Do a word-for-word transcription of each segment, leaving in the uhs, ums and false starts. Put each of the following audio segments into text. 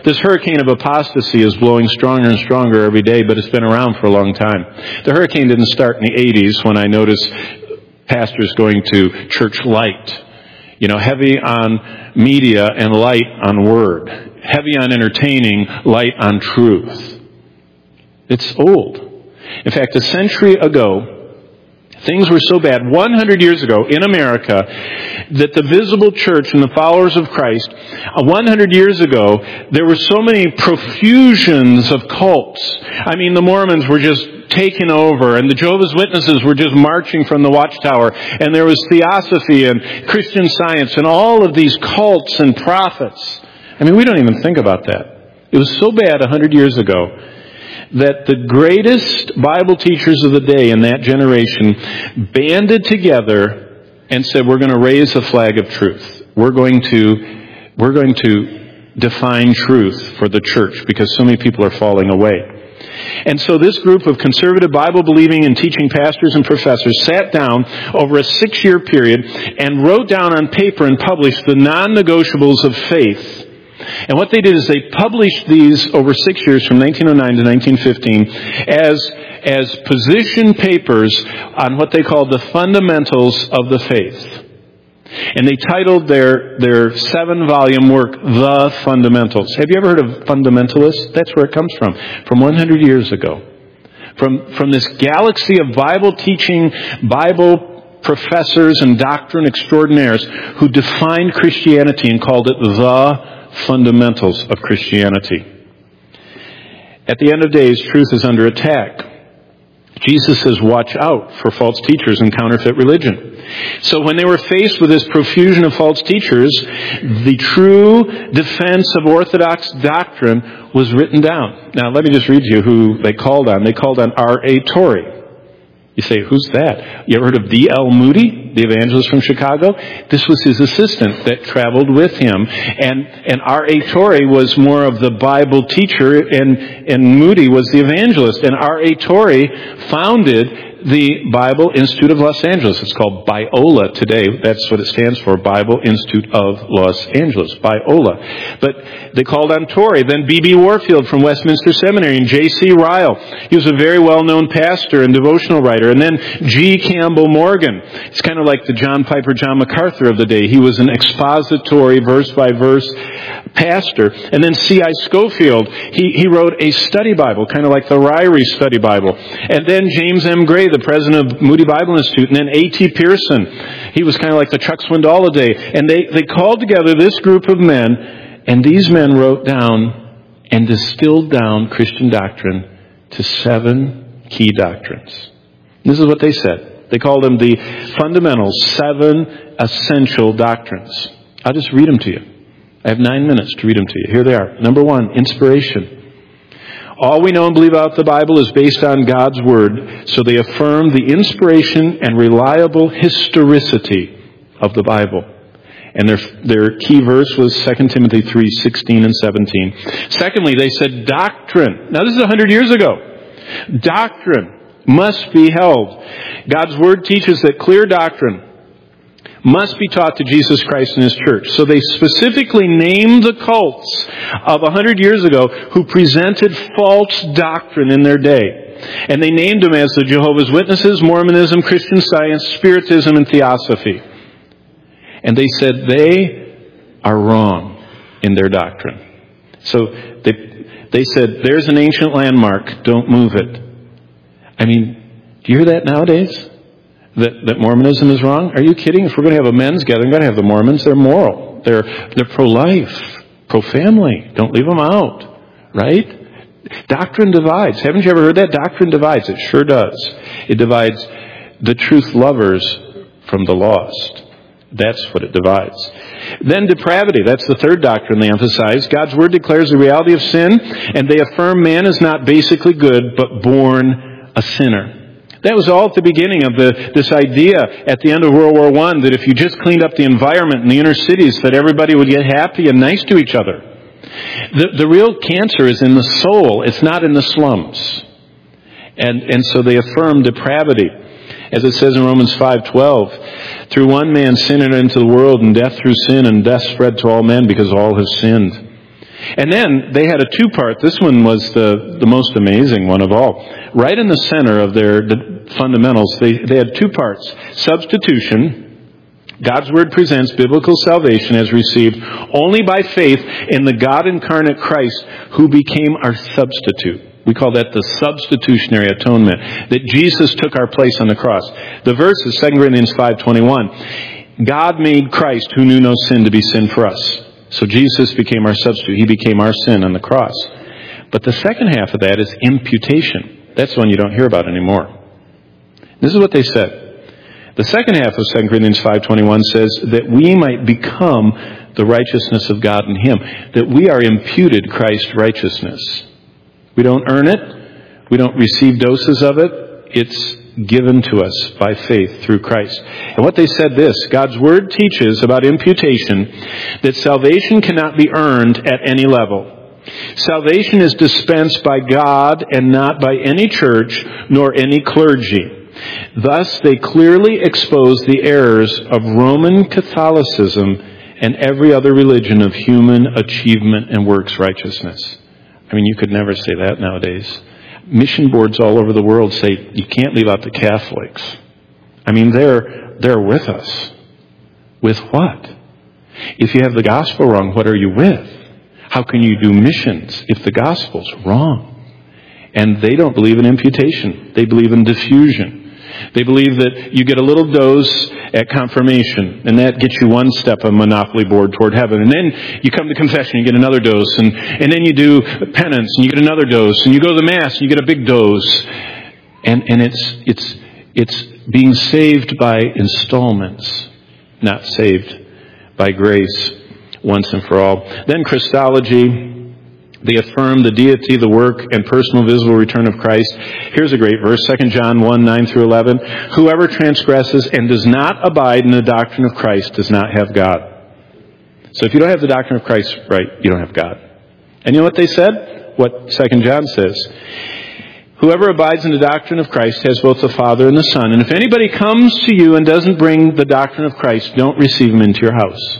This hurricane of apostasy is blowing stronger and stronger every day, but it's been around for a long time. The hurricane didn't start in the eighties when I noticed pastors going to church light. You know, heavy on media and light on word. Heavy on entertaining, light on truth. It's old. In fact, a century ago, things were so bad, one hundred years ago in America, that the visible church and the followers of Christ, one hundred years ago, there were so many profusions of cults. I mean, the Mormons were just taken over, and the Jehovah's Witnesses were just marching from the watchtower, and there was theosophy and Christian Science and all of these cults and prophets. I mean, we don't even think about that. It was so bad one hundred years ago that the greatest Bible teachers of the day in that generation banded together and said, we're going to raise a flag of truth. We're going to, we're going to define truth for the church because so many people are falling away. And so this group of conservative Bible-believing and teaching pastors and professors sat down over a six-year period and wrote down on paper and published the non-negotiables of faith. And what they did is they published these over six years from nineteen oh nine to nineteen fifteen as, as position papers on what they called the fundamentals of the faith. And they titled their, their seven-volume work, The Fundamentals. Have you ever heard of fundamentalists? That's where it comes from, from one hundred years ago. From, from this galaxy of Bible-teaching, Bible professors and doctrine extraordinaires who defined Christianity and called it the fundamentals of Christianity. At the end of days, truth is under attack. Jesus says, watch out for false teachers and counterfeit religion. So when they were faced with this profusion of false teachers, the true defense of Orthodox doctrine was written down. Now, let me just read you who they called on. They called on R A Torrey. You say, who's that? You ever heard of D L Moody, the evangelist from Chicago? This was his assistant that traveled with him. And, and R A Torrey was more of the Bible teacher, and, and Moody was the evangelist. And R A Torrey founded the Bible Institute of Los Angeles. It's called Biola today. That's what it stands for, Bible Institute of Los Angeles, Biola. But they called on Torrey. Then B B Warfield from Westminster Seminary and J C Ryle. He was a very well-known pastor and devotional writer. And then G. Campbell Morgan. It's kind of like the John Piper, John MacArthur of the day. He was an expository, verse-by-verse pastor. And then C I Scofield. He, he wrote a study Bible, kind of like the Ryrie Study Bible. And then James M. Gray, the president of Moody Bible Institute. And then A T Pearson. He was kind of like the Chuck Swindoll day. And they, they called together this group of men, and these men wrote down and distilled down Christian doctrine to seven key doctrines. This is what they said. They called them the fundamentals, seven essential doctrines. I'll just read them to you. I have nine minutes to read them to you. Here they are. Number one, inspiration. All we know and believe about the Bible is based on God's Word, so they affirm the inspiration and reliable historicity of the Bible. And their, their key verse was Second Timothy three sixteen and seventeen. Secondly, they said doctrine. Now, this is one hundred years ago. Doctrine must be held. God's Word teaches that clear doctrine must be taught to Jesus Christ and His church. So they specifically named the cults of one hundred years ago who presented false doctrine in their day. And they named them as the Jehovah's Witnesses, Mormonism, Christian Science, Spiritism, and Theosophy. And they said they are wrong in their doctrine. So they, they said, there's an ancient landmark, don't move it. I mean, do you hear that nowadays? That, that Mormonism is wrong? Are you kidding? If we're going to have a men's gathering, we're going to have the Mormons. They're moral. They're, they're pro-life, pro-family. Don't leave them out. Right? Doctrine divides. Haven't you ever heard that? Doctrine divides. It sure does. It divides the truth lovers from the lost. That's what it divides. Then depravity. That's the third doctrine they emphasize. God's Word declares the reality of sin, and they affirm man is not basically good, but born a sinner. That was all at the beginning of the, this idea at the end of World War One that if you just cleaned up the environment in the inner cities, that everybody would get happy and nice to each other. The, the real cancer is in the soul. It's not in the slums. And, and so they affirm depravity. As it says in Romans five twelve, through one man sin entered into the world, and death through sin, and death spread to all men because all have sinned. And then they had a two-part. This one was the, the most amazing one of all. Right in the center of their the fundamentals, they, they had two parts. Substitution. God's Word presents biblical salvation as received only by faith in the God-incarnate Christ who became our substitute. We call that the substitutionary atonement, that Jesus took our place on the cross. The verse is Second Corinthians five twenty-one. God made Christ, who knew no sin, to be sin for us. So Jesus became our substitute. He became our sin on the cross. But the second half of that is imputation. That's the one you don't hear about anymore. This is what they said. The second half of Second Corinthians five twenty-one says that we might become the righteousness of God in Him. That we are imputed Christ's righteousness. We don't earn it. We don't receive doses of it. It's given to us by faith through Christ. And what they said this, God's Word teaches about imputation that salvation cannot be earned at any level. Salvation is dispensed by God and not by any church nor any clergy. Thus, they clearly expose the errors of Roman Catholicism and every other religion of human achievement and works righteousness. I mean, you could never say that nowadays. Mission boards all over the world say you can't leave out the Catholics. I mean, they're they're with us. With what? If you have the gospel wrong, what are you with? How can you do missions if the gospel's wrong? And they don't believe in imputation. They believe in diffusion. They believe that you get a little dose at confirmation, and that gets you one step on Monopoly board toward heaven. And then you come to confession, you get another dose, and, and then you do penance, and you get another dose, and you go to the Mass, and you get a big dose. And, and it's, it's, it's being saved by installments, not saved by grace once and for all. Then Christology. They affirm the deity, the work, and personal visible return of Christ. Here's a great verse, Second John one, nine through eleven. Whoever transgresses and does not abide in the doctrine of Christ does not have God. So if you don't have the doctrine of Christ right, you don't have God. And you know what they said? What Second John says. Whoever abides in the doctrine of Christ has both the Father and the Son. And if anybody comes to you and doesn't bring the doctrine of Christ, don't receive him into your house.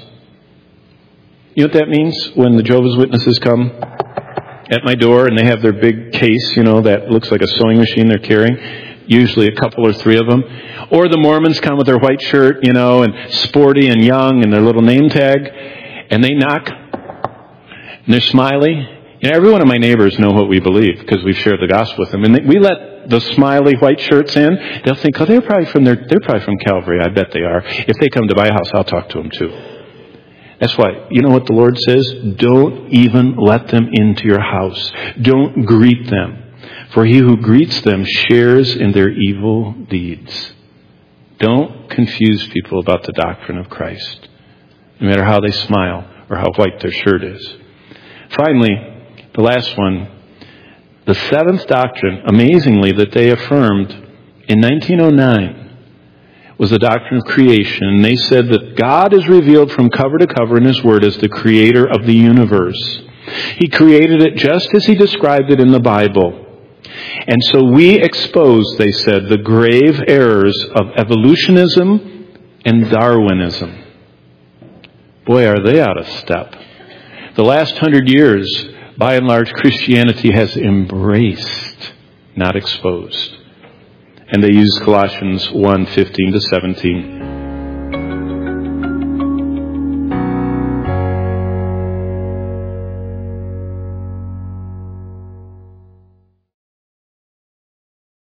You know what that means when the Jehovah's Witnesses come at my door and they have their big case, you know, that looks like a sewing machine they're carrying, usually a couple or three of them. Or the Mormons come with their white shirt, you know, and sporty and young and their little name tag, and they knock and they're smiley. You know, every one of my neighbors know what we believe because we've shared the gospel with them. And they, we let the smiley white shirts in. They'll think, oh, they're probably from their, they're probably from Calvary. I bet they are. If they come to my house, I'll talk to them too. That's why, you know what the Lord says? Don't even let them into your house. Don't greet them. For he who greets them shares in their evil deeds. Don't confuse people about the doctrine of Christ, no matter how they smile or how white their shirt is. Finally, the last one, the seventh doctrine, amazingly, that they affirmed in nineteen oh nine, was the doctrine of creation. And they said that God is revealed from cover to cover in His Word as the creator of the universe. He created it just as He described it in the Bible. And so we expose, they said, the grave errors of evolutionism and Darwinism. Boy, are they out of step. The last hundred years, by and large, Christianity has embraced, not exposed. And they use Colossians one, fifteen to seventeen.